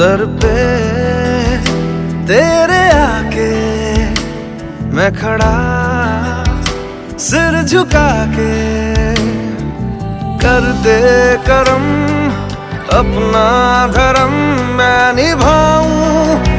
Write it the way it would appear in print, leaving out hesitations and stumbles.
दर पे तेरे आके मैं खड़ा सिर झुका के, कर दे करम अपना धर्म मैं निभाऊं